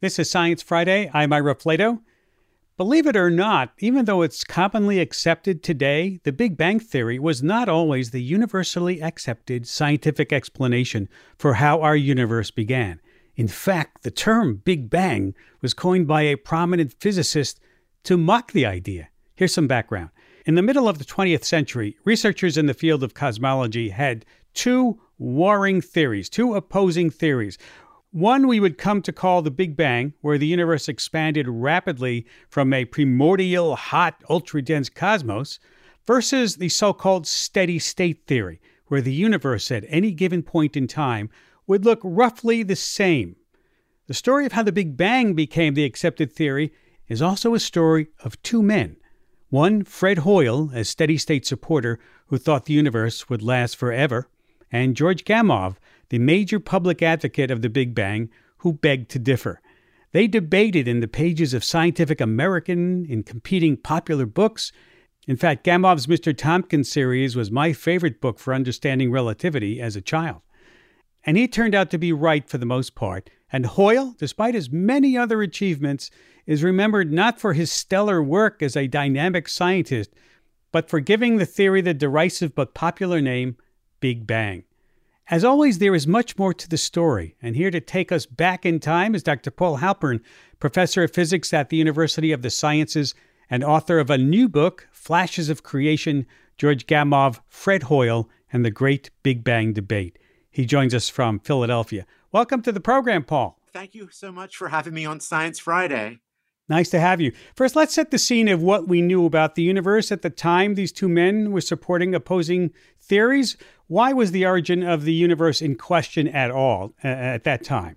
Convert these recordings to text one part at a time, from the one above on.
This is Science Friday. I'm Ira Flato. Believe it or not, even though it's commonly accepted today, the Big Bang Theory was not always the universally accepted scientific explanation for how our universe began. In fact, the term Big Bang was coined by a prominent physicist to mock the idea. Here's some background. In the middle of the 20th century, researchers in the field of cosmology had two warring theories, two opposing theories. One we would come to call the Big Bang, where the universe expanded rapidly from a primordial, hot, ultra-dense cosmos, versus the so-called steady-state theory, where the universe at any given point in time would look roughly the same. The story of how the Big Bang became the accepted theory is also a story of two men. One, Fred Hoyle, a steady-state supporter who thought the universe would last forever, and George Gamow, the major public advocate of the Big Bang, who begged to differ. They debated in the pages of Scientific American, in competing popular books. In fact, Gamow's Mr. Tompkins series was my favorite book for understanding relativity as a child. And he turned out to be right for the most part. And Hoyle, despite his many other achievements, is remembered not for his stellar work as a dynamic scientist, but for giving the theory the derisive but popular name, Big Bang. As always, there is much more to the story, and here to take us back in time is Dr. Paul Halpern, professor of physics at the University of the Sciences and author of a new book, Flashes of Creation, George Gamow, Fred Hoyle, and the Great Big Bang Debate. He joins us from Philadelphia. Welcome to the program, Paul. Thank you so much for having me on Science Friday. Nice to have you. First, let's set the scene of what we knew about the universe at the time these two men were supporting opposing theories. Why was the origin of the universe in question at all at that time?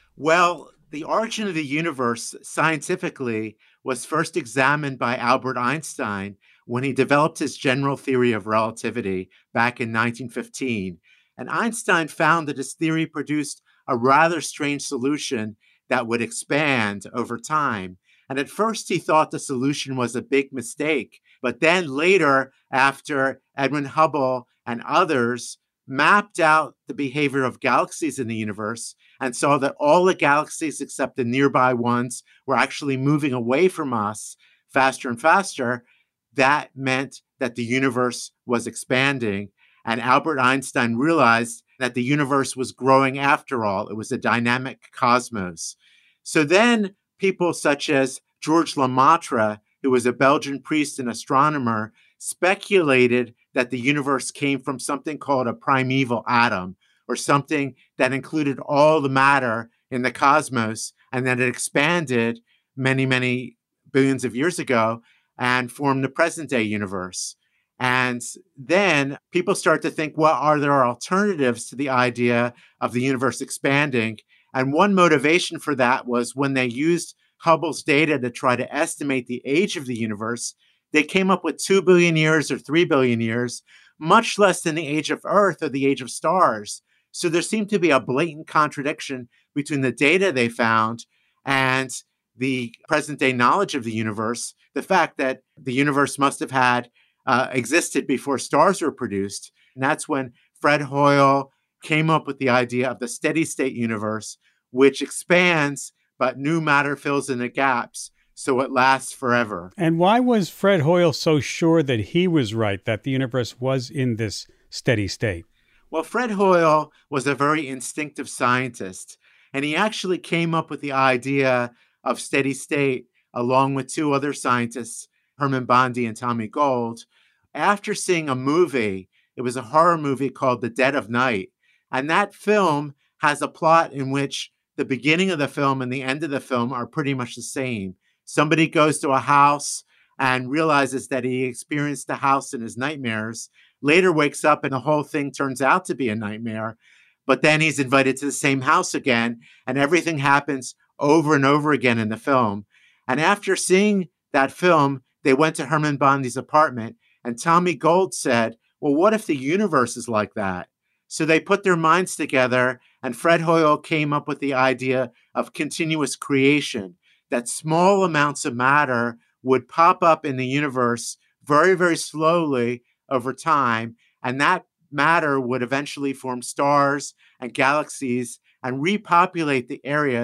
Well, the origin of the universe scientifically was first examined by Albert Einstein when he developed his general theory of relativity back in 1915. And Einstein found that his theory produced a rather strange solution that would expand over time. And at first he thought the solution was a big mistake. But then later, after Edwin Hubble and others mapped out the behavior of galaxies in the universe and saw that all the galaxies except the nearby ones were actually moving away from us faster and faster, that meant that the universe was expanding. And Albert Einstein realized that the universe was growing after all. It was a dynamic cosmos. So then people such as Georges Lemaitre, who was a Belgian priest and astronomer, speculated that the universe came from something called a primeval atom, or something that included all the matter in the cosmos, and that it expanded many, many billions of years ago and formed the present-day universe. And then people start to think, well, are there alternatives to the idea of the universe expanding? And one motivation for that was when they used Hubble's data to try to estimate the age of the universe, they came up with 2 billion years or 3 billion years, much less than the age of Earth or the age of stars. So there seemed to be a blatant contradiction between the data they found and the present-day knowledge of the universe, the fact that the universe must have had existed before stars were produced. And that's when Fred Hoyle came up with the idea of the steady-state universe, which expands, but new matter fills in the gaps, so it lasts forever. And why was Fred Hoyle so sure that he was right, that the universe was in this steady state? Well, Fred Hoyle was a very instinctive scientist, and he actually came up with the idea of steady state along with two other scientists, Herman Bondi and Tommy Gold, after seeing a movie. It was a horror movie called The Dead of Night. And that film has a plot in which the beginning of the film and the end of the film are pretty much the same. Somebody goes to a house and realizes that he experienced the house in his nightmares, later wakes up and the whole thing turns out to be a nightmare. But then he's invited to the same house again, and everything happens over and over again in the film. And after seeing that film, they went to Herman Bondi's apartment, and Tommy Gold said, well, what if the universe is like that? So they put their minds together, and Fred Hoyle came up with the idea of continuous creation, that small amounts of matter would pop up in the universe very, very slowly over time, and that matter would eventually form stars and galaxies and repopulate the areas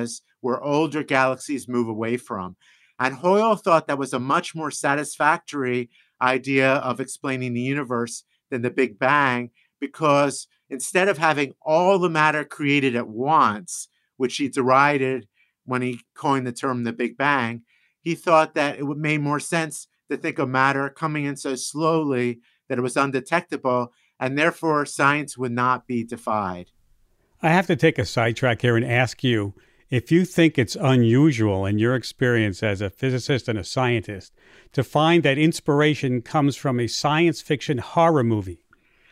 where older galaxies move away from. And Hoyle thought that was a much more satisfactory idea of explaining the universe than the Big Bang, because instead of having all the matter created at once, which he derided when he coined the term the Big Bang, he thought that it would make more sense to think of matter coming in so slowly that it was undetectable, and therefore science would not be defied. I have to take a sidetrack here and ask you if you think it's unusual in your experience as a physicist and a scientist to find that inspiration comes from a science fiction horror movie.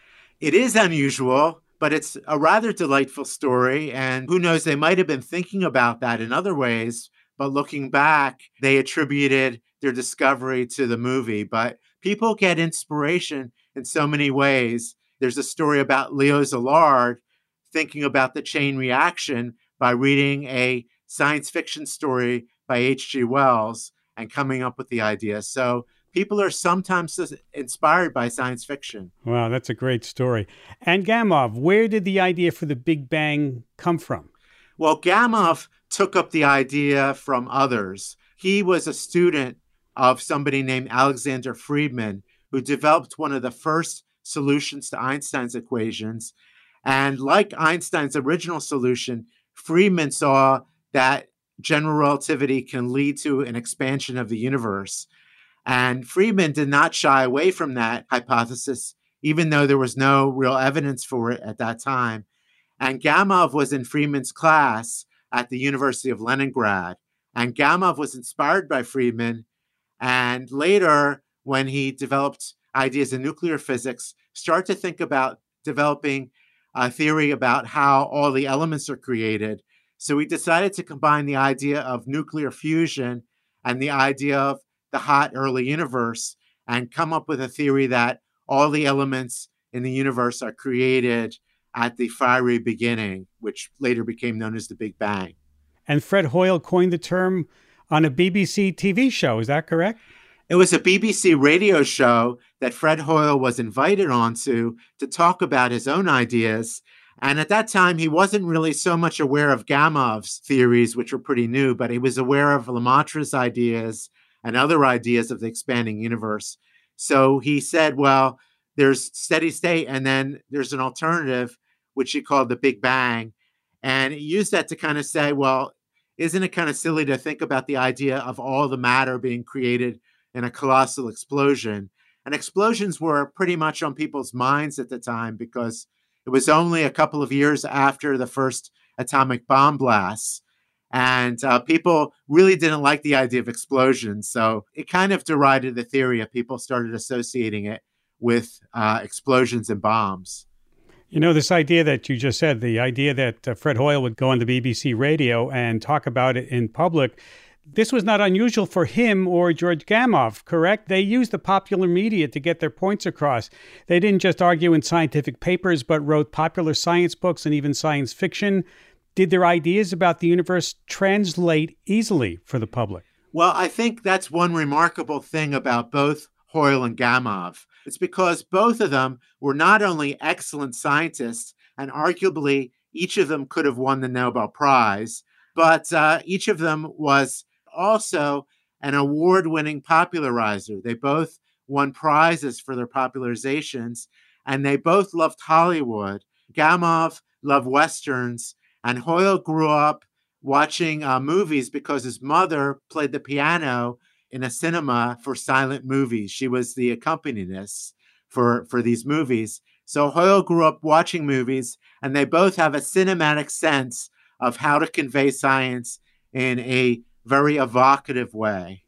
It is unusual, but it's a rather delightful story. And who knows, they might have been thinking about that in other ways, but looking back, they attributed their discovery to the movie. But people get inspiration in so many ways. There's a story about Leo Szilard thinking about the chain reaction by reading a science fiction story by H.G. Wells and coming up with the idea. So people are sometimes inspired by science fiction. Wow, that's a great story. And Gamow, where did the idea for the Big Bang come from? Well, Gamow took up the idea from others. He was a student of somebody named Alexander Friedmann, who developed one of the first solutions to Einstein's equations. And like Einstein's original solution, Friedmann saw that general relativity can lead to an expansion of the universe. And Friedmann did not shy away from that hypothesis, even though there was no real evidence for it at that time. And Gamow was in Friedmann's class at the University of Leningrad. And Gamow was inspired by Friedmann. And later, when he developed ideas in nuclear physics, started to think about developing a theory about how all the elements are created. So he decided to combine the idea of nuclear fusion and the idea of the hot early universe and come up with a theory that all the elements in the universe are created at the fiery beginning, which later became known as the Big Bang. And Fred Hoyle coined the term on a BBC TV show, is that correct? It was a BBC radio show that Fred Hoyle was invited onto to talk about his own ideas. And at that time, he wasn't really so much aware of Gamow's theories, which were pretty new, but he was aware of Lemaitre's ideas and other ideas of the expanding universe. So he said, well, there's steady state, and then there's an alternative, which he called the Big Bang. And he used that to kind of say, well, isn't it kind of silly to think about the idea of all the matter being created in a colossal explosion? And explosions were pretty much on people's minds at the time because it was only a couple of years after the first atomic bomb blasts. And people really didn't like the idea of explosions. So it kind of derided the theory of people started associating it with explosions and bombs. You know, this idea that you just said, the idea that Fred Hoyle would go on the BBC radio and talk about it in public, this was not unusual for him or George Gamow, correct? They used the popular media to get their points across. They didn't just argue in scientific papers, but wrote popular science books and even science fiction. Did their ideas about the universe translate easily for the public? Well, I think that's one remarkable thing about both Hoyle and Gamow. It's because both of them were not only excellent scientists, and arguably each of them could have won the Nobel Prize, but each of them was also an award-winning popularizer. They both won prizes for their popularizations, and they both loved Hollywood. Gamow loved Westerns, and Hoyle grew up watching movies because his mother played the piano in a cinema for silent movies. She was the accompanist for these movies. So Hoyle grew up watching movies, and they both have a cinematic sense of how to convey science in a very evocative way.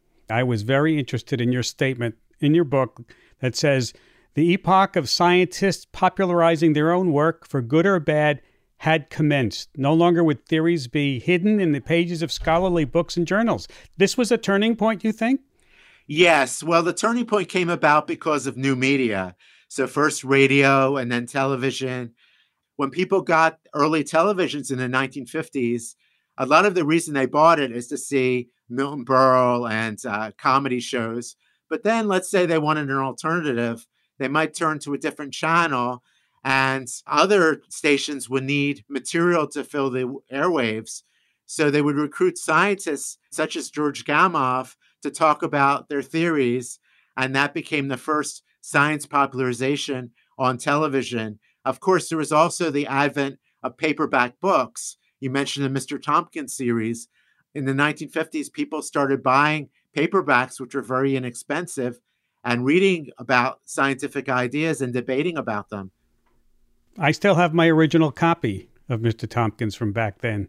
I was very interested in your statement in your book that says, the epoch of scientists popularizing their own work, for good or bad, had commenced. No longer would theories be hidden in the pages of scholarly books and journals. This was a turning point, you think? Yes. Well, the turning point came about because of new media. So first radio and then television. When people got early televisions in the 1950s, a lot of the reason they bought it is to see Milton Berle and comedy shows. But then let's say they wanted an alternative, they might turn to a different channel, and other stations would need material to fill the airwaves. So they would recruit scientists such as George Gamow to talk about their theories. And that became the first science popularization on television. Of course, there was also the advent of paperback books. You mentioned the Mr. Tompkins series. In the 1950s, people started buying paperbacks, which were very inexpensive, and reading about scientific ideas and debating about them. I still have my original copy of Mr. Tompkins from back then.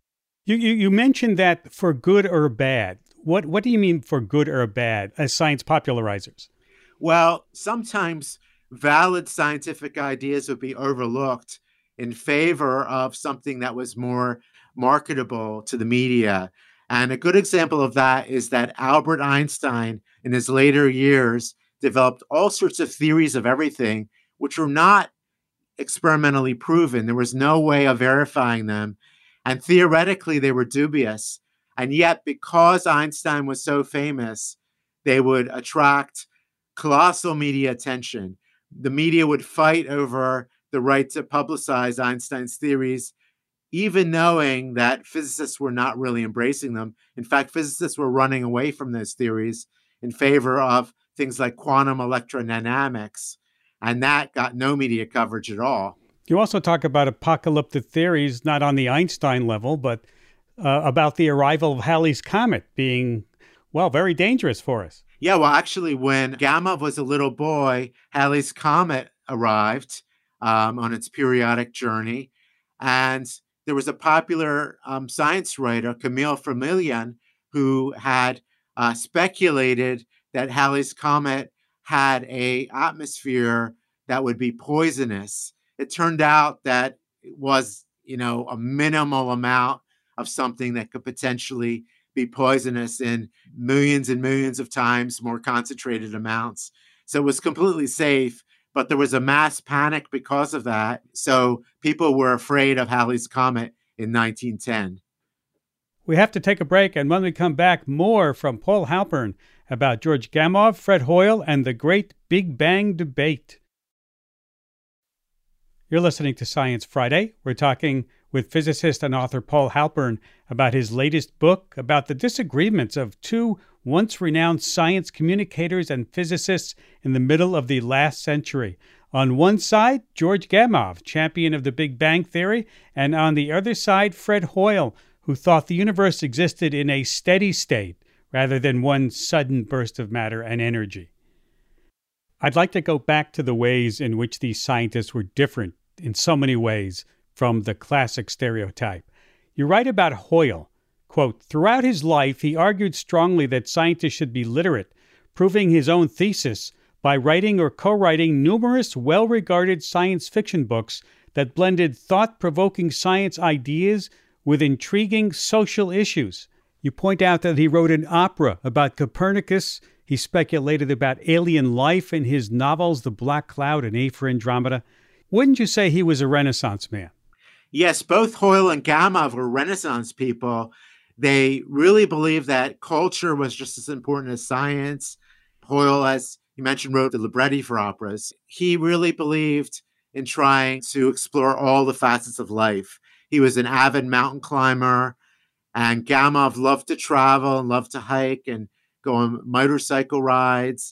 You mentioned that for good or bad. What do you mean for good or bad as science popularizers? Well, sometimes valid scientific ideas would be overlooked in favor of something that was more marketable to the media. And a good example of that is that Albert Einstein, in his later years, developed all sorts of theories of everything, which were not experimentally proven. There was no way of verifying them. And theoretically, they were dubious. And yet, because Einstein was so famous, they would attract colossal media attention. The media would fight over the right to publicize Einstein's theories, even knowing that physicists were not really embracing them. In fact, physicists were running away from those theories in favor of things like quantum electrodynamics. And that got no media coverage at all. You also talk about apocalyptic theories, not on the Einstein level, but about the arrival of Halley's Comet being, well, very dangerous for us. Yeah, well, actually, when Gamow was a little boy, Halley's Comet arrived on its periodic journey. And there was a popular science writer, Camille Flammarion, who had speculated that Halley's Comet had an atmosphere that would be poisonous. It turned out that it was, a minimal amount of something that could potentially be poisonous in millions and millions of times more concentrated amounts. So it was completely safe, but there was a mass panic because of that. So people were afraid of Halley's Comet in 1910. We have to take a break, and when we come back, more from Paul Halpern about George Gamow, Fred Hoyle, and the great Big Bang debate. You're listening to Science Friday. We're talking with physicist and author Paul Halpern about his latest book about the disagreements of two once renowned science communicators and physicists in the middle of the last century. On one side, George Gamow, champion of the Big Bang Theory, and on the other side, Fred Hoyle, who thought the universe existed in a steady state rather than one sudden burst of matter and energy. I'd like to go back to the ways in which these scientists were different in so many ways from the classic stereotype. You write about Hoyle, quote, "Throughout his life, he argued strongly that scientists should be literate, proving his own thesis by writing or co-writing numerous well-regarded science fiction books that blended thought-provoking science ideas with intriguing social issues. You point out that he wrote an opera about Copernicus. He speculated about alien life in his novels, The Black Cloud and A for Andromeda. Wouldn't you say he was a Renaissance man?" Yes, both Hoyle and Gamow were Renaissance people. They really believed that culture was just as important as science. Hoyle, as you mentioned, wrote the libretti for operas. He really believed in trying to explore all the facets of life. He was an avid mountain climber, and Gamow loved to travel and loved to hike and go on motorcycle rides.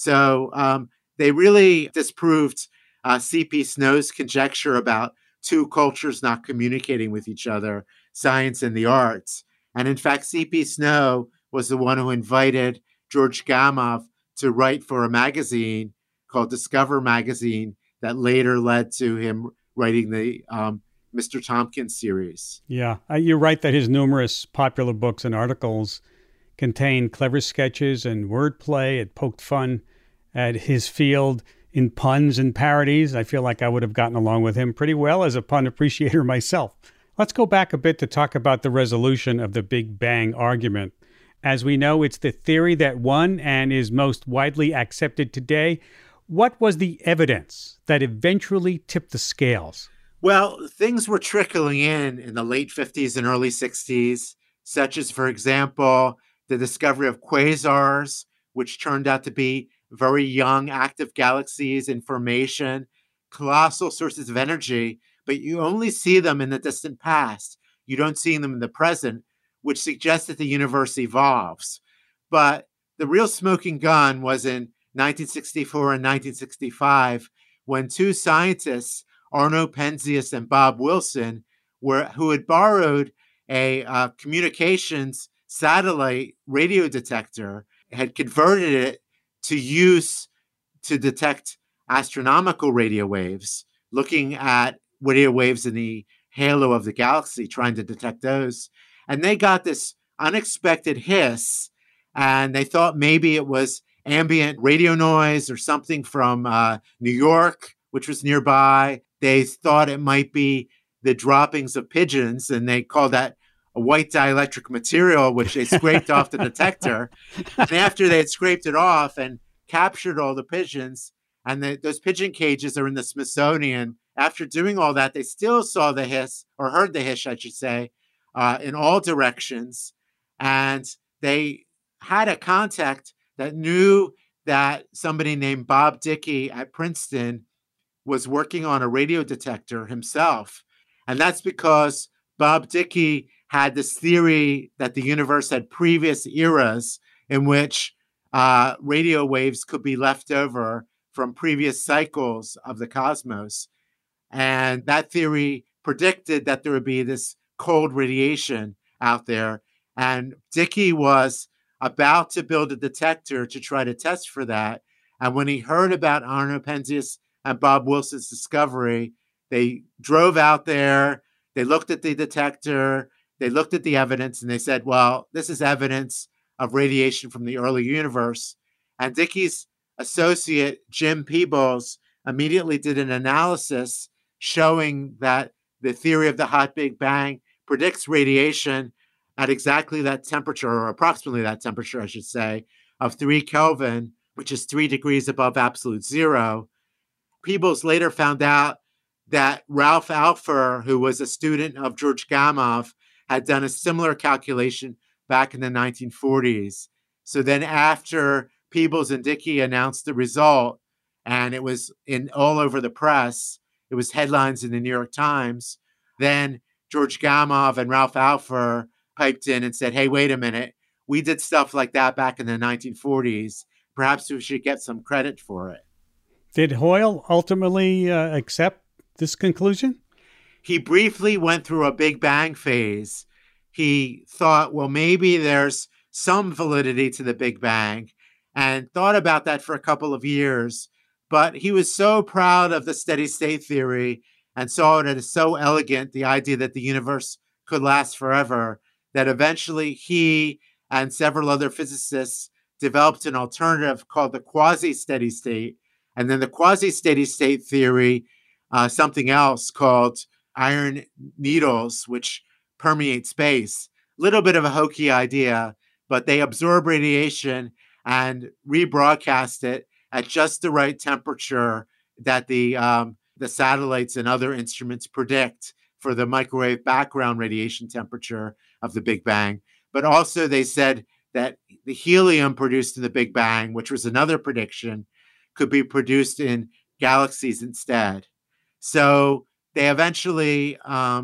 So they really disproved C.P. Snow's conjecture about two cultures not communicating with each other, science and the arts. And in fact, C.P. Snow was the one who invited George Gamow to write for a magazine called Discover Magazine that later led to him writing the Mr. Tompkins series. Yeah, you're right that his numerous popular books and articles contained clever sketches and wordplay. It poked fun at his field in puns and parodies. I feel like I would have gotten along with him pretty well as a pun appreciator myself. Let's go back a bit to talk about the resolution of the Big Bang argument. As we know, it's the theory that won and is most widely accepted today. What was the evidence that eventually tipped the scales? Well, things were trickling in the late 50s and early 60s, such as, for example, the discovery of quasars, which turned out to be very young active galaxies in formation, colossal sources of energy, but you only see them in the distant past. You don't see them in the present, which suggests that the universe evolves. But the real smoking gun was in 1964 and 1965 when two scientists, Arno Penzias and Bob Wilson, who had borrowed a communications satellite radio detector, had converted it to use to detect astronomical radio waves, looking at radio waves in the halo of the galaxy, trying to detect those. And they got this unexpected hiss, and they thought maybe it was ambient radio noise or something from New York, which was nearby. They thought it might be the droppings of pigeons, and they called that a white dielectric material, which they scraped off the detector. And after they had scraped it off and captured all the pigeons, and those pigeon cages are in the Smithsonian. After doing all that, they still saw the hiss, or heard the hiss, I should say, in all directions. And they had a contact that knew that somebody named Bob Dickey at Princeton was working on a radio detector himself. And that's because Bob Dickey had this theory that the universe had previous eras in which radio waves could be left over from previous cycles of the cosmos. And that theory predicted that there would be this cold radiation out there. And Dickey was about to build a detector to try to test for that. And when he heard about Arno Penzias and Bob Wilson's discovery, they drove out there, they looked at the detector, they looked at the evidence, and they said, well, this is evidence of radiation from the early universe. And Dickey's associate, Jim Peebles, immediately did an analysis showing that the theory of the hot Big Bang predicts radiation at exactly that temperature, or approximately that temperature, I should say, of 3 Kelvin, which is 3 degrees above absolute zero. Peebles later found out that Ralph Alpher, who was a student of George Gamow, had done a similar calculation back in the 1940s. So then after Peebles and Dickey announced the result, and it was all over the press, it was headlines in the New York Times, then George Gamow and Ralph Alpher piped in and said, hey, wait a minute, we did stuff like that back in the 1940s. Perhaps we should get some credit for it. Did Hoyle ultimately accept this conclusion? He briefly went through a Big Bang phase. He thought, well, maybe there's some validity to the Big Bang, and thought about that for a couple of years. But he was so proud of the steady state theory and saw it as so elegant, the idea that the universe could last forever, that eventually he and several other physicists developed an alternative called the quasi-steady state. And then the quasi-steady state theory, something else called iron needles, which permeate space. Little bit of a hokey idea, but they absorb radiation and rebroadcast it at just the right temperature that the satellites and other instruments predict for the microwave background radiation temperature of the Big Bang. But also they said that the helium produced in the Big Bang, which was another prediction, could be produced in galaxies instead. So they eventually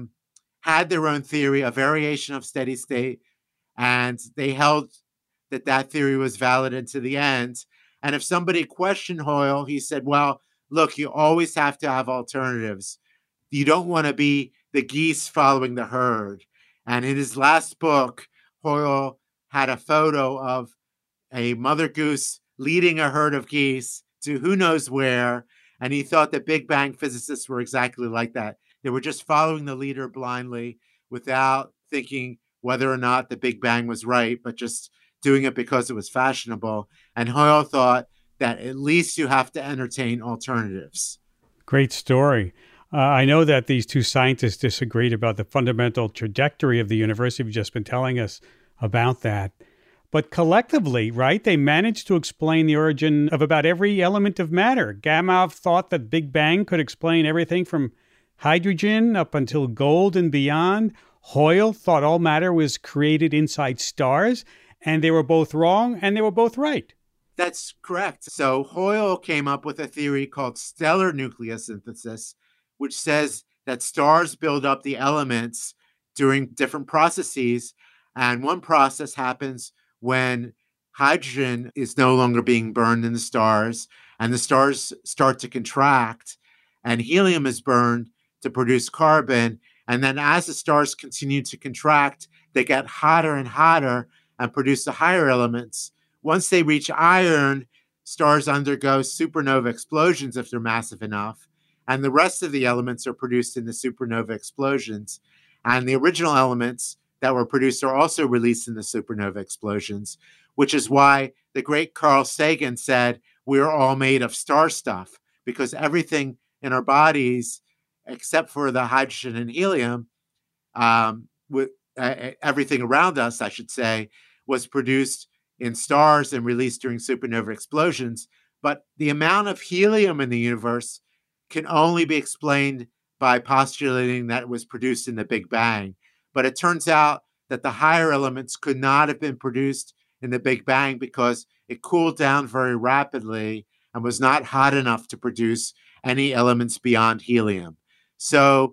had their own theory, a variation of steady state, and they held that that theory was valid into the end. And if somebody questioned Hoyle, he said, well, look, you always have to have alternatives. You don't want to be the geese following the herd. And in his last book, Hoyle had a photo of a mother goose leading a herd of geese to who knows where. And he thought that Big Bang physicists were exactly like that. They were just following the leader blindly without thinking whether or not the Big Bang was right, but just doing it because it was fashionable. And Hoyle thought that at least you have to entertain alternatives. Great story. I know that these two scientists disagreed about the fundamental trajectory of the universe. You've just been telling us about that. But collectively, right, they managed to explain the origin of about every element of matter. Gamow thought that Big Bang could explain everything from hydrogen up until gold and beyond. Hoyle thought all matter was created inside stars, and they were both wrong and they were both right. That's correct. So Hoyle came up with a theory called stellar nucleosynthesis, which says that stars build up the elements during different processes. And one process happens when hydrogen is no longer being burned in the stars, and the stars start to contract, and helium is burned to produce carbon. And then as the stars continue to contract, they get hotter and hotter and produce the higher elements. Once they reach iron, stars undergo supernova explosions if they're massive enough, and the rest of the elements are produced in the supernova explosions. And the original elements that were produced are also released in the supernova explosions, which is why the great Carl Sagan said, we're all made of star stuff, because everything in our bodies, except for the hydrogen and helium, everything around us, I should say, was produced in stars and released during supernova explosions. But the amount of helium in the universe can only be explained by postulating that it was produced in the Big Bang. But it turns out that the higher elements could not have been produced in the Big Bang because it cooled down very rapidly and was not hot enough to produce any elements beyond helium. So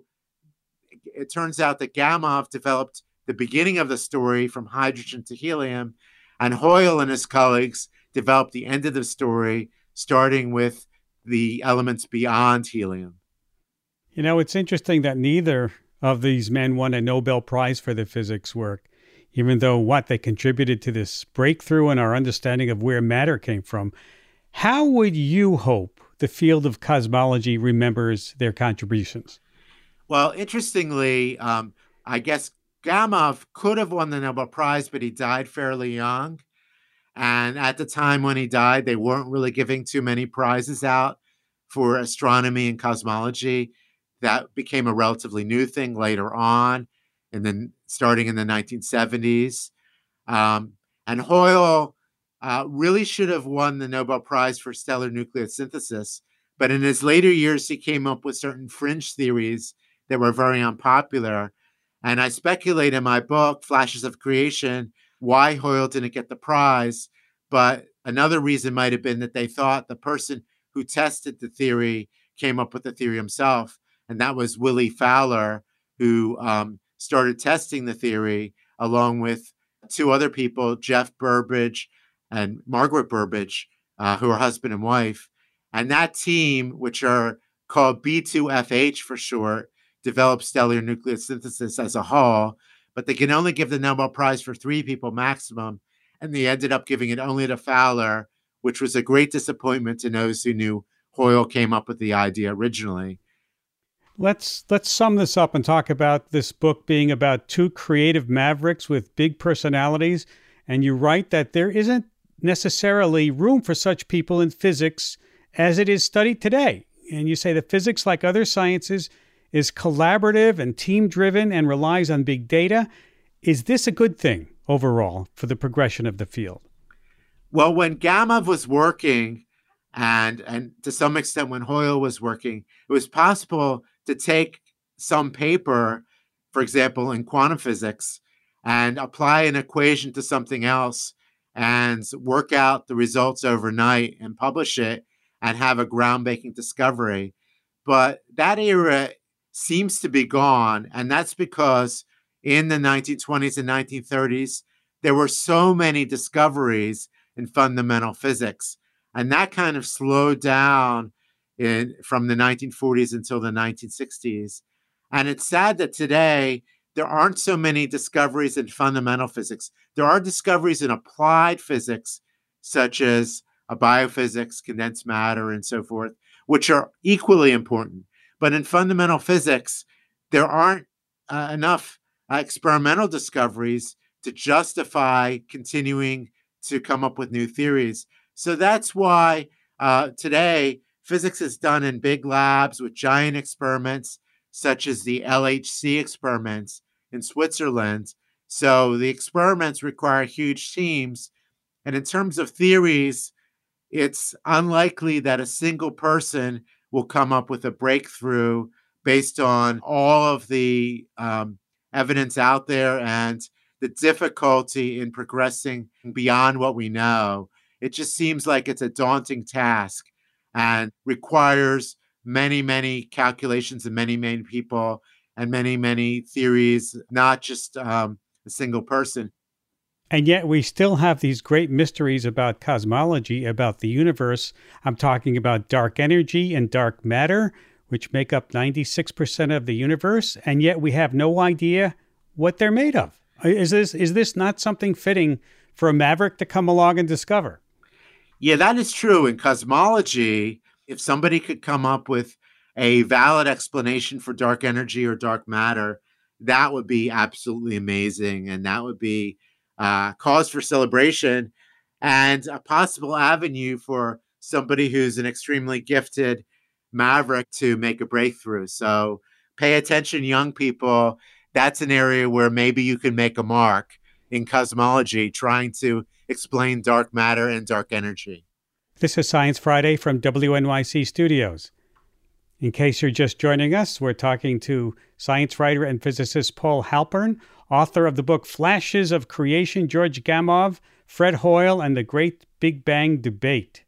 it turns out that Gamow developed the beginning of the story from hydrogen to helium, and Hoyle and his colleagues developed the end of the story, starting with the elements beyond helium. You know, it's interesting that neither of these men won a Nobel Prize for their physics work, even though they contributed to this breakthrough in our understanding of where matter came from. How would you hope the field of cosmology remembers their contributions? Well, interestingly, I guess Gamow could have won the Nobel Prize, but he died fairly young. And at the time when he died, they weren't really giving too many prizes out for astronomy and cosmology. That became a relatively new thing later on, and then starting in the 1970s. And Hoyle really should have won the Nobel Prize for stellar nucleosynthesis. But in his later years, he came up with certain fringe theories that were very unpopular. And I speculate in my book, Flashes of Creation, why Hoyle didn't get the prize. But another reason might have been that they thought the person who tested the theory came up with the theory himself. And that was Willie Fowler, who started testing the theory along with two other people, Jeff Burbidge and Margaret Burbidge, who are husband and wife. And that team, which are called B2FH for short, developed stellar nucleosynthesis as a whole, but they can only give the Nobel Prize for 3 people maximum. And they ended up giving it only to Fowler, which was a great disappointment to those who knew Hoyle came up with the idea originally. Let's sum this up and talk about this book being about 2 creative mavericks with big personalities. And you write that there isn't necessarily room for such people in physics as it is studied today. And you say that physics, like other sciences, is collaborative and team-driven and relies on big data. Is this a good thing overall for the progression of the field? Well, when Gamow was working, and to some extent when Hoyle was working, it was possible to take some paper, for example, in quantum physics, and apply an equation to something else and work out the results overnight and publish it and have a groundbreaking discovery. But that era seems to be gone, and that's because in the 1920s and 1930s, there were so many discoveries in fundamental physics, and that kind of slowed down from the 1940s until the 1960s. And it's sad that today there aren't so many discoveries in fundamental physics. There are discoveries in applied physics, such as biophysics, condensed matter, and so forth, which are equally important. But in fundamental physics, there aren't enough experimental discoveries to justify continuing to come up with new theories. So that's why today physics is done in big labs with giant experiments, such as the LHC experiments in Switzerland. So the experiments require huge teams. And in terms of theories, it's unlikely that a single person will come up with a breakthrough based on all of the evidence out there and the difficulty in progressing beyond what we know. It just seems like it's a daunting task and requires many, many calculations and many, many people and many, many theories, not just a single person. And yet we still have these great mysteries about cosmology, about the universe. I'm talking about dark energy and dark matter, which make up 96% of the universe, and yet we have no idea what they're made of. Is this not something fitting for a maverick to come along and discover? Yeah, that is true. In cosmology, if somebody could come up with a valid explanation for dark energy or dark matter, that would be absolutely amazing. And that would be cause for celebration and a possible avenue for somebody who's an extremely gifted maverick to make a breakthrough. So pay attention, young people. That's an area where maybe you can make a mark in cosmology, trying to explain dark matter and dark energy. This is Science Friday from WNYC Studios. In case you're just joining us, we're talking to science writer and physicist Paul Halpern, author of the book Flashes of Creation, George Gamow, Fred Hoyle, and the Great Big Bang Debate.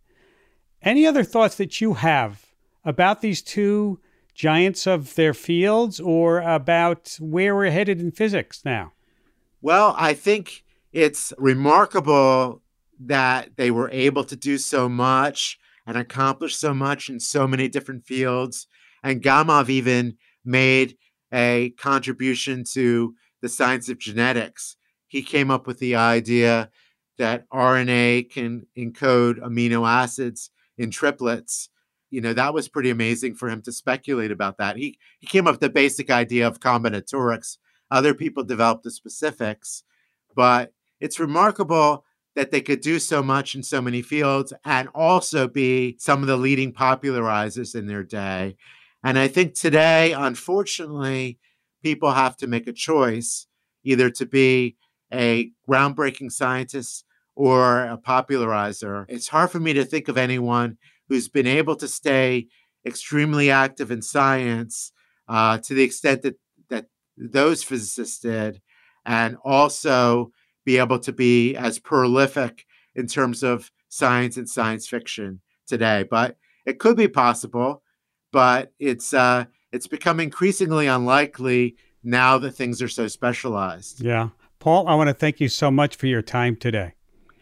Any other thoughts that you have about these two giants of their fields, or about where we're headed in physics now? Well, I think it's remarkable that they were able to do so much and accomplish so much in so many different fields. And Gamow even made a contribution to the science of genetics. He came up with the idea that RNA can encode amino acids in triplets. That was pretty amazing for him to speculate about that. He came up with the basic idea of combinatorics. Other people developed the specifics, but it's remarkable that they could do so much in so many fields and also be some of the leading popularizers in their day. And I think today, unfortunately, people have to make a choice, either to be a groundbreaking scientist or a popularizer. It's hard for me to think of anyone who's been able to stay extremely active in science to the extent that those physicists did, and also be able to be as prolific in terms of science and science fiction today. But it could be possible, but it's become increasingly unlikely now that things are so specialized. Yeah. Paul, I want to thank you so much for your time today.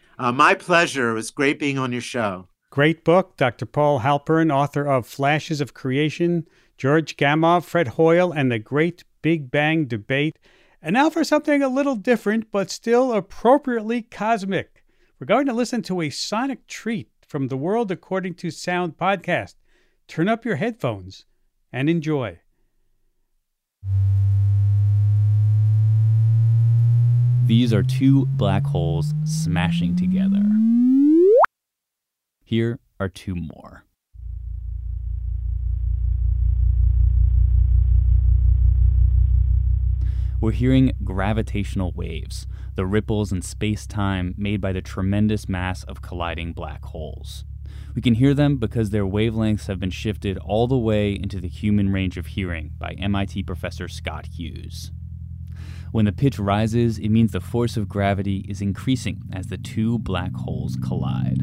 My pleasure. It was great being on your show. Great book, Dr. Paul Halpern, author of Flashes of Creation, George Gamow, Fred Hoyle, and the Great Big Bang Debate. And now for something a little different, but still appropriately cosmic. We're going to listen to a sonic treat from the World According to Sound podcast. Turn up your headphones and enjoy. These are two black holes smashing together. Here are two more. We're hearing gravitational waves, the ripples in space-time made by the tremendous mass of colliding black holes. We can hear them because their wavelengths have been shifted all the way into the human range of hearing by MIT professor Scott Hughes. When the pitch rises, it means the force of gravity is increasing as the two black holes collide.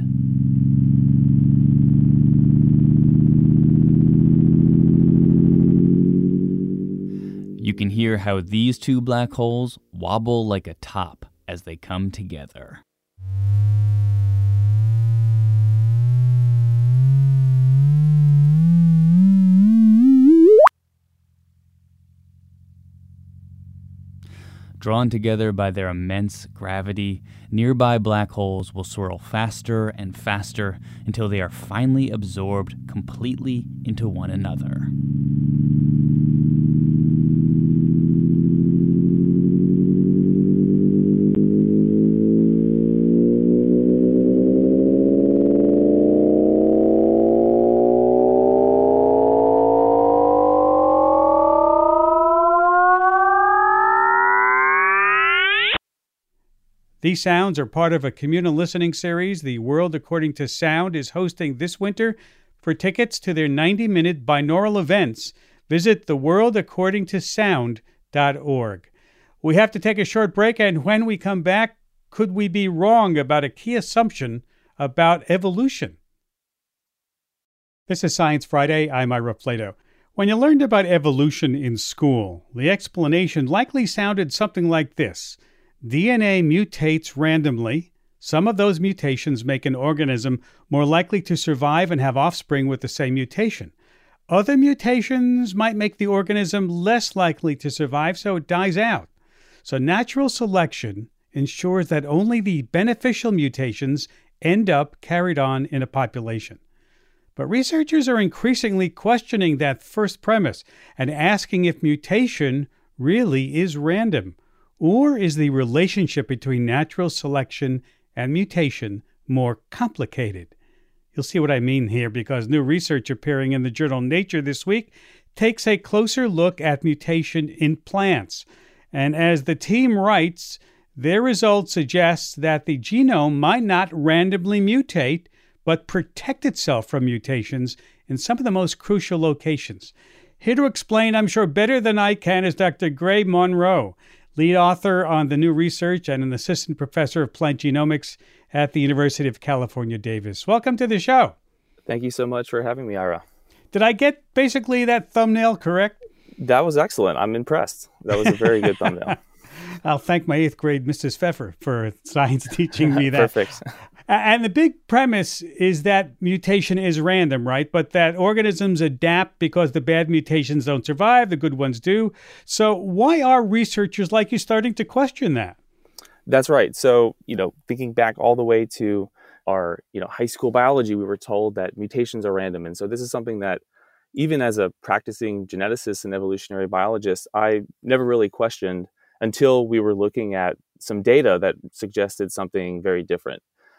You can hear how these two black holes wobble like a top as they come together. Drawn together by their immense gravity, nearby black holes will swirl faster and faster until they are finally absorbed completely into one another. These sounds are part of a communal listening series the World According to Sound is hosting this winter. For tickets to their 90-minute binaural events, visit theworldacordingtosound.org. We have to take a short break, and when we come back, could we be wrong about a key assumption about evolution? This is Science Friday. I'm Ira Flato. When you learned about evolution in school, the explanation likely sounded something like this. DNA mutates randomly. Some of those mutations make an organism more likely to survive and have offspring with the same mutation. Other mutations might make the organism less likely to survive, so it dies out. So natural selection ensures that only the beneficial mutations end up carried on in a population. But researchers are increasingly questioning that first premise and asking if mutation really is random, or is the relationship between natural selection and mutation more complicated? You'll see what I mean here because new research appearing in the journal Nature this week takes a closer look at mutation in plants. And as the team writes, their results suggest that the genome might not randomly mutate, but protect itself from mutations in some of the most crucial locations. Here to explain, I'm sure better than I can, is Dr. Gray Monroe, lead author on the new research and an assistant professor of plant genomics at the University of California, Davis. Welcome to the show. Thank you so much for having me, Ira. Did I get basically that thumbnail correct? That was excellent. I'm impressed. That was a very good thumbnail. I'll thank my 8th grade Mrs. Pfeffer for science teaching me that. Perfect. And the big premise is that mutation is random, right? But that organisms adapt because the bad mutations don't survive, the good ones do. So why are researchers like you starting to question that? That's right. So, thinking back all the way to our, high school biology, we were told that mutations are random. And so this is something that even as a practicing geneticist and evolutionary biologist, I never really questioned until we were looking at some data that suggested something very different.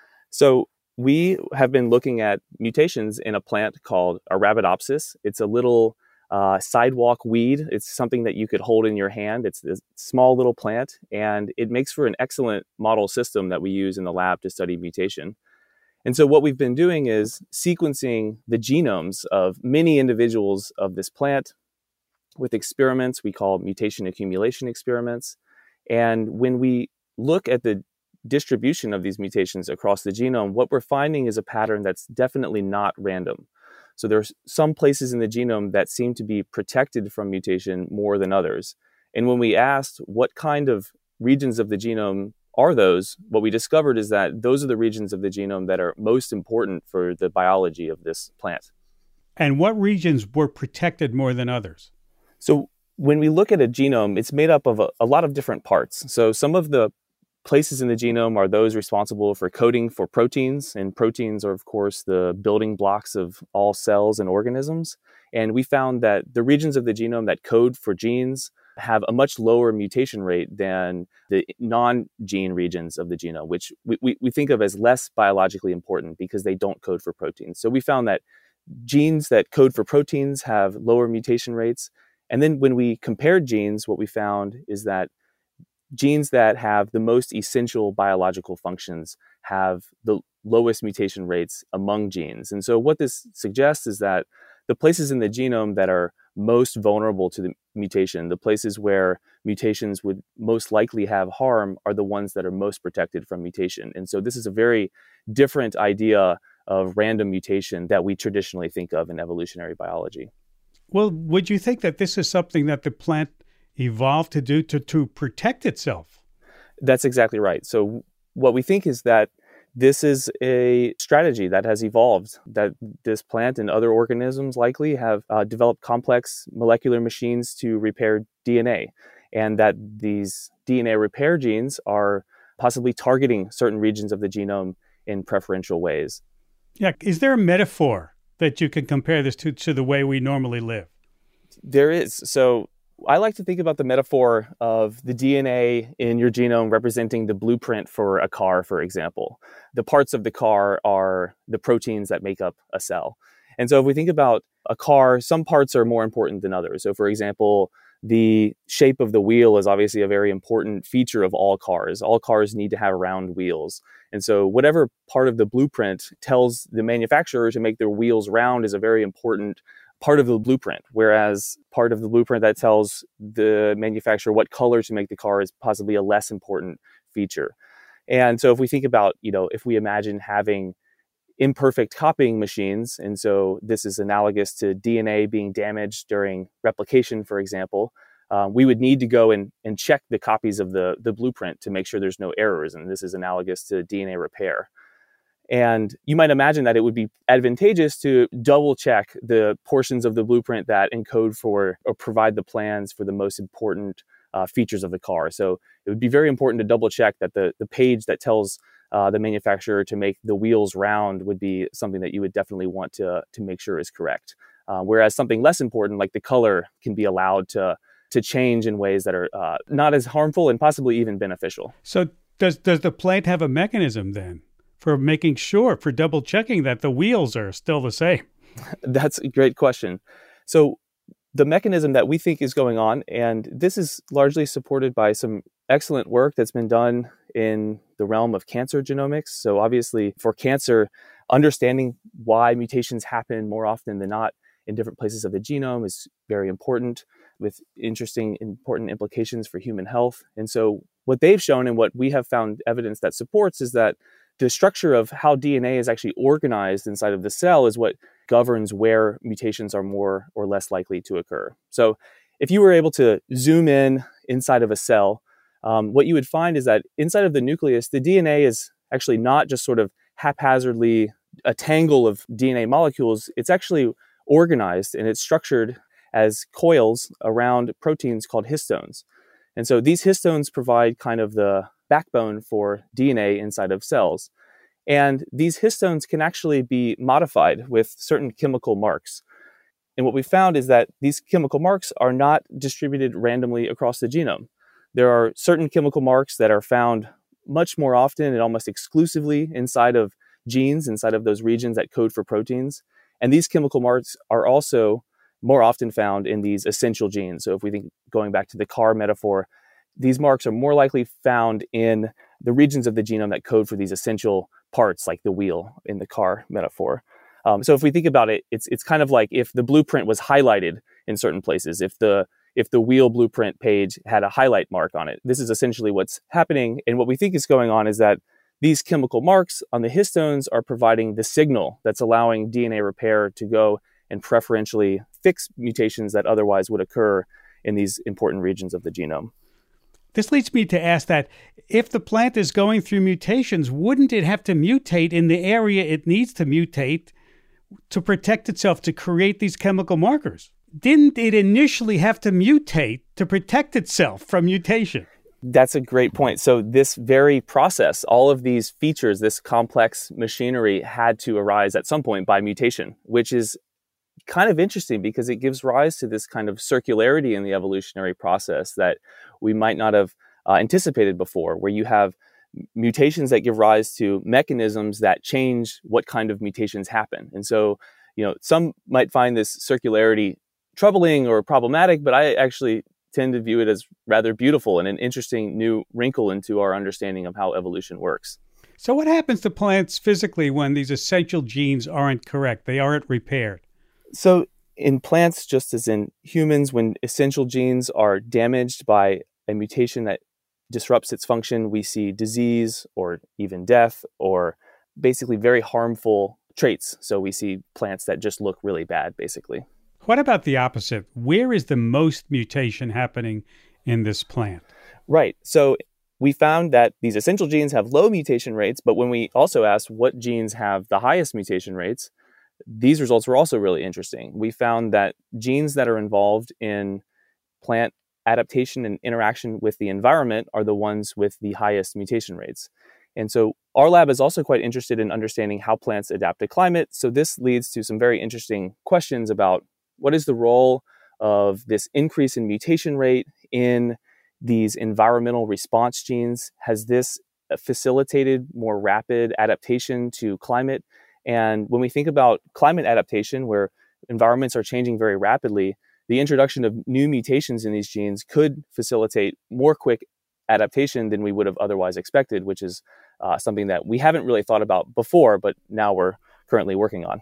So we have been looking at mutations in a plant called Arabidopsis. It's a little sidewalk weed. It's something that you could hold in your hand. It's a small little plant, and it makes for an excellent model system that we use in the lab to study mutation. And so what we've been doing is sequencing the genomes of many individuals of this plant with experiments we call mutation accumulation experiments. And when we look at the distribution of these mutations across the genome, what we're finding is a pattern that's definitely not random. So there's some places in the genome that seem to be protected from mutation more than others. And when we asked what kind of regions of the genome are those, what we discovered is that those are the regions of the genome that are most important for the biology of this plant. And what regions were protected more than others? So when we look at a genome, it's made up of a lot of different parts. So some of the places in the genome are those responsible for coding for proteins, and proteins are, of course, the building blocks of all cells and organisms. And we found that the regions of the genome that code for genes have a much lower mutation rate than the non-gene regions of the genome, which we think of as less biologically important because they don't code for proteins. So we found that genes that code for proteins have lower mutation rates. And then when we compared genes, what we found is that genes that have the most essential biological functions have the lowest mutation rates among genes. And so what this suggests is that the places in the genome that are most vulnerable to the mutation, the places where mutations would most likely have harm, are the ones that are most protected from mutation. And so this is a very different idea of random mutation that we traditionally think of in evolutionary biology. Well, would you think that this is something that the plant evolved to do to protect itself? That's exactly right. So what we think is that this is a strategy that has evolved, that this plant and other organisms likely have developed complex molecular machines to repair DNA, and that these DNA repair genes are possibly targeting certain regions of the genome in preferential ways. Yeah. Is there a metaphor that you can compare this to the way we normally live? There is. So I like to think about the metaphor of the DNA in your genome representing the blueprint for a car, for example. The parts of the car are the proteins that make up a cell. And so if we think about a car, some parts are more important than others. So for example, the shape of the wheel is obviously a very important feature of all cars. All cars need to have round wheels. And so whatever part of the blueprint tells the manufacturer to make their wheels round is a very important part of the blueprint, whereas part of the blueprint that tells the manufacturer what color to make the car is possibly a less important feature. And so if we think about, if we imagine having imperfect copying machines. And so this is analogous to DNA being damaged during replication, for example. We would need to go and check the copies of the blueprint to make sure there's no errors. And this is analogous to DNA repair. And you might imagine that it would be advantageous to double check the portions of the blueprint that encode for or provide the plans for the most important features of the car. So it would be very important to double check that the page that tells the manufacturer to make the wheels round would be something that you would definitely want to make sure is correct. Whereas something less important, like the color, can be allowed to change in ways that are not as harmful and possibly even beneficial. So does the plant have a mechanism then for making sure, for double checking that the wheels are still the same? That's a great question. So the mechanism that we think is going on, and this is largely supported by some excellent work that's been done in the realm of cancer genomics. So obviously for cancer, understanding why mutations happen more often than not in different places of the genome is very important, with interesting, important implications for human health. And so what they've shown and what we have found evidence that supports is that the structure of how DNA is actually organized inside of the cell is what governs where mutations are more or less likely to occur. So if you were able to zoom in inside of a cell, what you would find is that inside of the nucleus, the DNA is actually not just sort of haphazardly a tangle of DNA molecules. It's actually organized and it's structured as coils around proteins called histones. And so these histones provide kind of the backbone for DNA inside of cells. And these histones can actually be modified with certain chemical marks. And what we found is that these chemical marks are not distributed randomly across the genome. There are certain chemical marks that are found much more often and almost exclusively inside of genes, inside of those regions that code for proteins. And these chemical marks are also more often found in these essential genes. So if we think, going back to the car metaphor, these marks are more likely found in the regions of the genome that code for these essential parts, like the wheel in the car metaphor. So if we think about it, it's kind of like if the blueprint was highlighted in certain places, if the wheel blueprint page had a highlight mark on it. This is essentially what's happening. And what we think is going on is that these chemical marks on the histones are providing the signal that's allowing DNA repair to go and preferentially fix mutations that otherwise would occur in these important regions of the genome. This leads me to ask that if the plant is going through mutations, wouldn't it have to mutate in the area it needs to mutate to protect itself, to create these chemical markers? Didn't it initially have to mutate to protect itself from mutation? That's a great point. So this very process, all of these features, this complex machinery had to arise at some point by mutation, which is kind of interesting because it gives rise to this kind of circularity in the evolutionary process that we might not have anticipated before, where you have mutations that give rise to mechanisms that change what kind of mutations happen. And so, some might find this circularity troubling or problematic, but I actually tend to view it as rather beautiful and an interesting new wrinkle into our understanding of how evolution works. So what happens to plants physically when these essential genes aren't correct? They aren't repaired? So in plants, just as in humans, when essential genes are damaged by a mutation that disrupts its function, we see disease or even death or basically very harmful traits. So we see plants that just look really bad, basically. What about the opposite? Where is the most mutation happening in this plant? Right. So we found that these essential genes have low mutation rates, but when we also asked what genes have the highest mutation rates, these results were also really interesting. We found that genes that are involved in plant adaptation and interaction with the environment are the ones with the highest mutation rates. And so our lab is also quite interested in understanding how plants adapt to climate. So this leads to some very interesting questions about what is the role of this increase in mutation rate in these environmental response genes? Has this facilitated more rapid adaptation to climate? And when we think about climate adaptation, where environments are changing very rapidly, the introduction of new mutations in these genes could facilitate more quick adaptation than we would have otherwise expected, which is something that we haven't really thought about before, but now we're currently working on.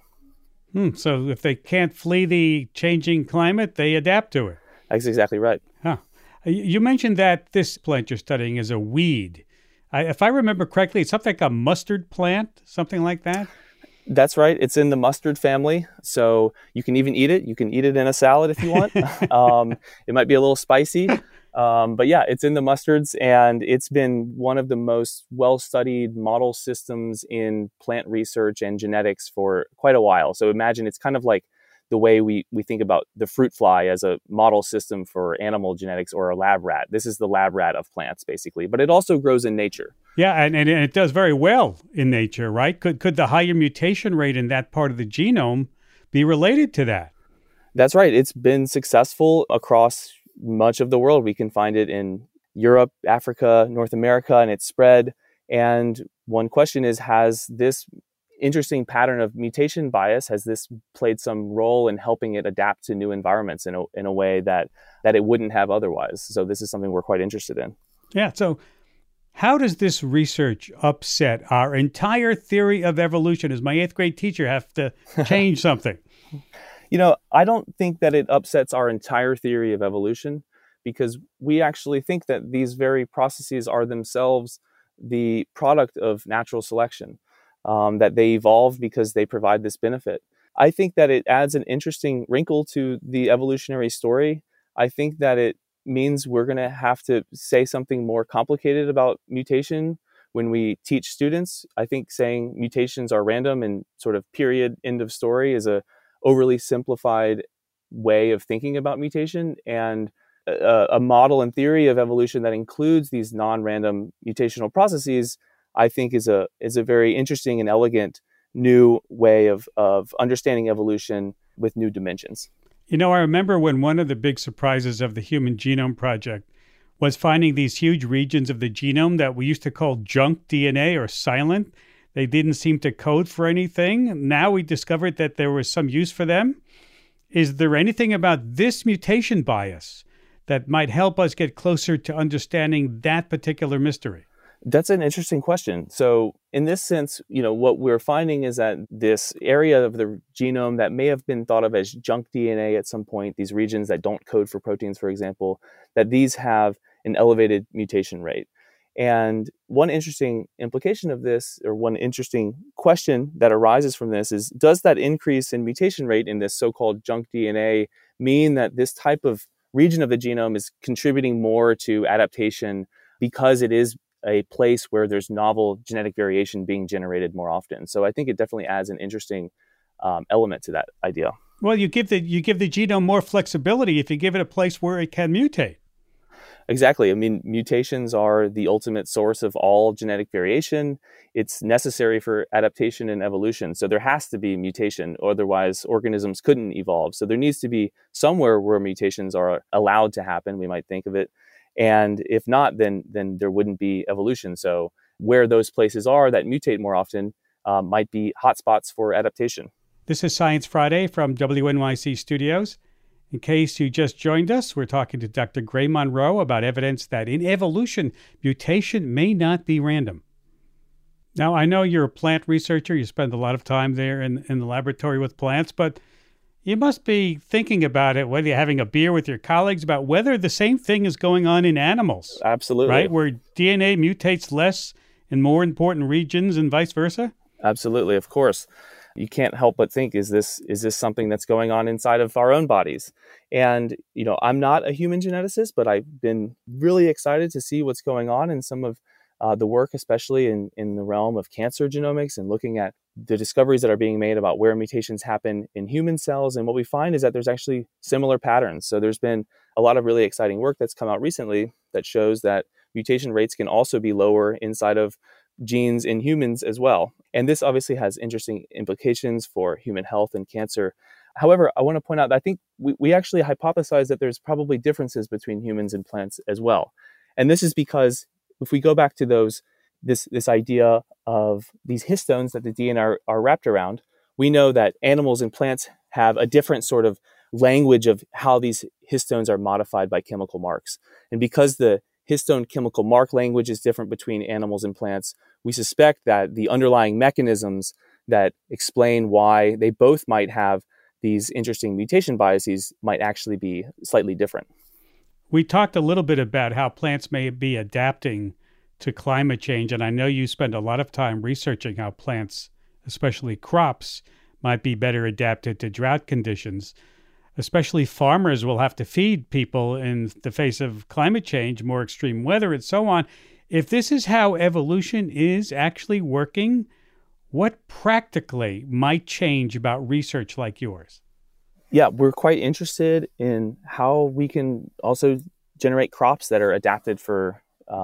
So if they can't flee the changing climate, they adapt to it. That's exactly right. Huh. You mentioned that this plant you're studying is a weed. If I remember correctly, it's something like a mustard plant, something like that? That's right. It's in the mustard family. So you can even eat it. You can eat it in a salad if you want. It might be a little spicy. But yeah, it's in the mustards, and it's been one of the most well-studied model systems in plant research and genetics for quite a while. So imagine it's kind of like the way we think about the fruit fly as a model system for animal genetics or a lab rat. This is the lab rat of plants, basically. But it also grows in nature. Yeah, and it does very well in nature, right? Could the higher mutation rate in that part of the genome be related to that? That's right. It's been successful across much of the world. We can find it in Europe, Africa, North America, and it's spread. And one question is, has this interesting pattern of mutation bias, has this played some role in helping it adapt to new environments in a way that it wouldn't have otherwise? So this is something we're quite interested in. Yeah. So how does this research upset our entire theory of evolution? Does my 8th grade teacher have to change something? I don't think that it upsets our entire theory of evolution, because we actually think that these very processes are themselves the product of natural selection, that they evolve because they provide this benefit. I think that it adds an interesting wrinkle to the evolutionary story. I think that it means we're going to have to say something more complicated about mutation when we teach students. I think saying mutations are random and sort of period, end of story is a overly simplified way of thinking about mutation, and a model and theory of evolution that includes these non-random mutational processes, I think is a very interesting and elegant new way of understanding evolution with new dimensions. I remember when one of the big surprises of the Human Genome Project was finding these huge regions of the genome that we used to call junk DNA or silent. They didn't seem to code for anything. Now we discovered that there was some use for them. Is there anything about this mutation bias that might help us get closer to understanding that particular mystery? That's an interesting question. So in this sense, what we're finding is that this area of the genome that may have been thought of as junk DNA at some point, these regions that don't code for proteins, for example, that these have an elevated mutation rate. And one interesting implication of this, or one interesting question that arises from this, is, does that increase in mutation rate in this so-called junk DNA mean that this type of region of the genome is contributing more to adaptation because it is a place where there's novel genetic variation being generated more often? So I think it definitely adds an interesting element to that idea. Well, you give the genome more flexibility if you give it a place where it can mutate. Exactly. I mean, mutations are the ultimate source of all genetic variation. It's necessary for adaptation and evolution. So there has to be mutation, otherwise organisms couldn't evolve. So there needs to be somewhere where mutations are allowed to happen, we might think of it. And if not, then there wouldn't be evolution. So where those places are that mutate more often might be hotspots for adaptation. This is Science Friday from WNYC Studios. In case you just joined us, we're talking to Dr. Gray Monroe about evidence that in evolution, mutation may not be random. Now, I know you're a plant researcher. You spend a lot of time there in the laboratory with plants, but you must be thinking about it, whether you're having a beer with your colleagues, about whether the same thing is going on in animals. Absolutely. Right? Where DNA mutates less in more important regions and vice versa? Absolutely, of course. You can't help but think, is this something that's going on inside of our own bodies? And, I'm not a human geneticist, but I've been really excited to see what's going on in some of the work, especially in the realm of cancer genomics, and looking at the discoveries that are being made about where mutations happen in human cells. And what we find is that there's actually similar patterns. So there's been a lot of really exciting work that's come out recently that shows that mutation rates can also be lower inside of genes in humans as well. And this obviously has interesting implications for human health and cancer. However, I want to point out that I think we actually hypothesize that there's probably differences between humans and plants as well. And this is because if we go back to this idea of these histones that the DNA are wrapped around, we know that animals and plants have a different sort of language of how these histones are modified by chemical marks. And because the histone chemical mark language is different between animals and plants, we suspect that the underlying mechanisms that explain why they both might have these interesting mutation biases might actually be slightly different. We talked a little bit about how plants may be adapting to climate change, and I know you spend a lot of time researching how plants especially crops, might be better adapted to drought conditions. Especially farmers will have to feed people in the face of climate change, more extreme weather, and so on. If this is how evolution is actually working, what practically might change about research like yours? Yeah, we're quite interested in how we can also generate crops that are adapted for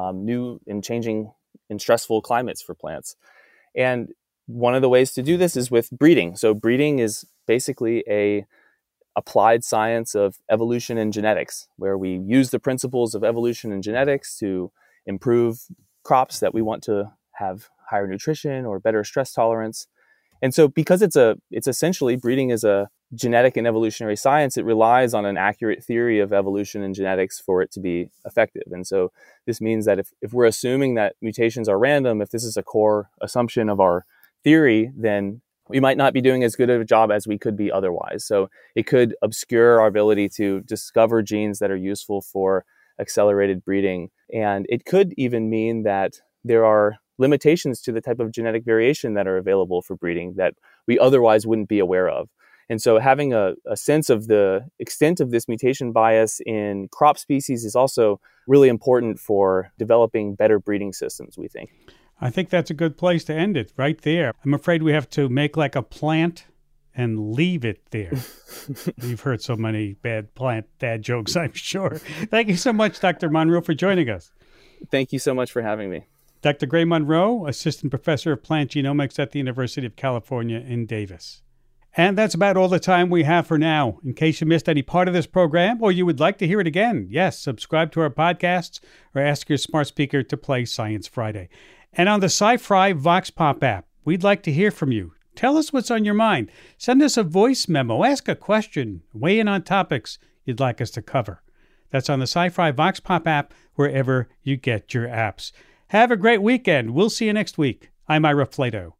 new and changing and stressful climates for plants. And one of the ways to do this is with breeding. So breeding is basically a applied science of evolution and genetics, where we use the principles of evolution and genetics to improve crops that we want to have higher nutrition or better stress tolerance. And so because it's essentially breeding is a genetic and evolutionary science, it relies on an accurate theory of evolution and genetics for it to be effective. And so this means that if we're assuming that mutations are random, if this is a core assumption of our theory, then we might not be doing as good of a job as we could be otherwise. So it could obscure our ability to discover genes that are useful for accelerated breeding. And it could even mean that there are limitations to the type of genetic variation that are available for breeding that we otherwise wouldn't be aware of. And so having a sense of the extent of this mutation bias in crop species is also really important for developing better breeding systems, we think. I think that's a good place to end it, right there. I'm afraid we have to make like a plant and leave it there. You've heard so many bad plant dad jokes, I'm sure. Thank you so much, Dr. Monroe, for joining us. Thank you so much for having me. Dr. Gray Monroe, Assistant Professor of Plant Genomics at the University of California in Davis. And that's about all the time we have for now. In case you missed any part of this program or you would like to hear it again, yes, subscribe to our podcasts or ask your smart speaker to play Science Friday. And on the Sci-Fi Vox Pop app, we'd like to hear from you. Tell us what's on your mind. Send us a voice memo, ask a question, weigh in on topics you'd like us to cover. That's on the Sci-Fi Vox Pop app, wherever you get your apps. Have a great weekend. We'll see you next week. I'm Ira Flato.